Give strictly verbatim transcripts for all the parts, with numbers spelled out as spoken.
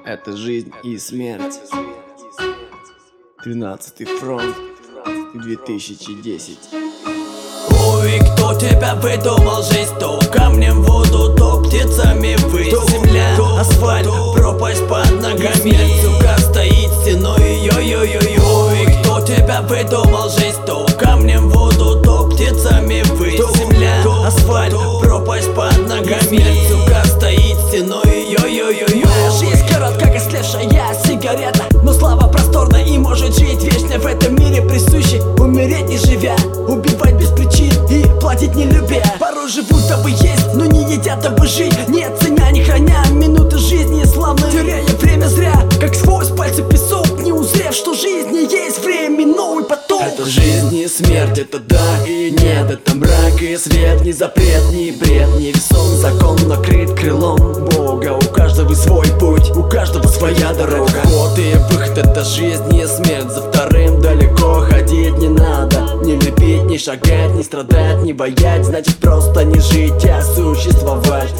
Это жизнь и смерть. Тринадцатый фронт, две тысячи десять. Ой, кто тебя выдумал жизнь? То камнем в воду, то птицами ввысь. Земля, асфальт, пропасть под ногами. Сука стоит стеной, йо-йо-йо-йо. Кто тебя выдумал жизнь? То камнем в воду, то птицами ввысь. Земля, асфальт, пропасть под ногами. Сука стоит стеной, йо-йо-йо-йо. Моя жизнь коротка, как слезшая сигарета, но слава просторна и может жить вечно в этом мире присущи. Умереть не живя, убивать без причин и платить не любя. Порой живут, дабы есть, но не едят, дабы жить. Не ценя, не храня минуты жизни славной, теряя время зря, как сквозь пальцы песок, не узрев, что жизнь не есть временной поток. Это жизнь и смерть, это да и нет. Это мрак и свет, не запрет, не бред. Не весом закон накрыт крылом Бога. У каждого свой путь, у каждого своя дорога. Вот и выход, это жизнь и смерть. За вторым далеко ходить не надо. Не любить, не шагать, не страдать, не боять. Значит просто не жить, а существовать.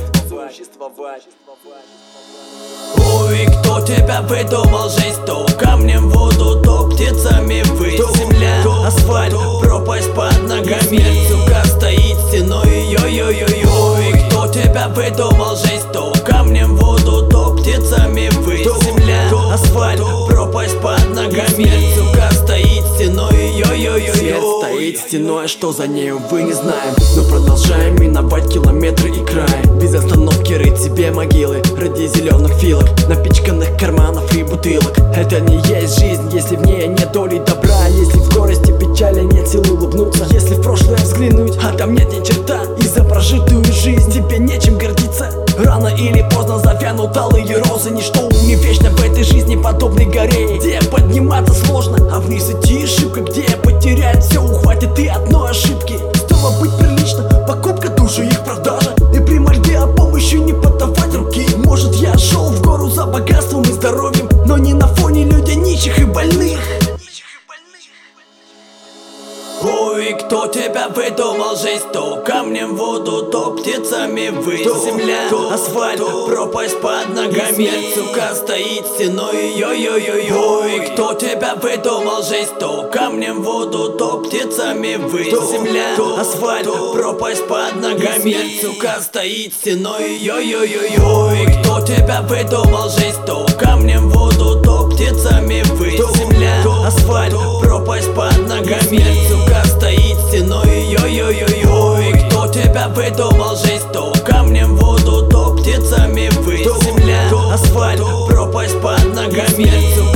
Ой, кто тебя выдумал жизнь? То камнем в воду, то птицами ввысь. Земля, асфальт, пропасть под ногами. Сука стоит стеной, йо-йо-йо-йо. Ой, кто тебя выдумал жизнь? То камнем в воду, то птицами ввысь. Земля, асфальт, пропасть под ногами. Сука стоит стеной, йо-йо-йо-йо. Свет стоит стеной, что за нею вы не знаем. Но продолжаем миновать километры и края. Без остановки рыть себе могилы ради зеленых филок, напичканных карманов и бутылок. Это не есть жизнь, если в ней нет доли добра. Если в горести печали нет сил улыбнуться. Если в прошлое взглянуть, а там нет ни черта. И за прожитую жизнь тебе нечем гордиться. Рано или поздно завянут алые розы. Ничто не вечно в этой жизни подобной горе, где подниматься сложно, а вниз идти ошибка, где потерять все, ухватит и одной ошибки. Стало быть прилично, покупка души, их продажа. И при мольбе о помощи не подавать руки. Может, я шел в гору за богатством и здоровьем, но не на фоне людей нищих и больных. Ой, кто тебя выдумал жизнь? То камнем в воду, то птицами ввысь. Земля, асфальт, пропасть под ногами. Сука стоит стеной, йо-йо-йо-йо. Ой, кто тебя выдумал жизнь? То камнем в воду, то птицами ввысь. Земля, асфальт, пропасть под ногами. Сука стоит стеной, йо-йо-йо-йо. Ой, кто тебя выдумал жизнь? То камнем в воду, то птицами ввысь. Земля, асфальт, пропасть под ногами. Сука стоит стеной, йо-йо-йо-йо. Ой, кто тебя выдумал жизнь? То камнем в воду, то птицами ввысь. Земля, асфальт, пропасть под ногами.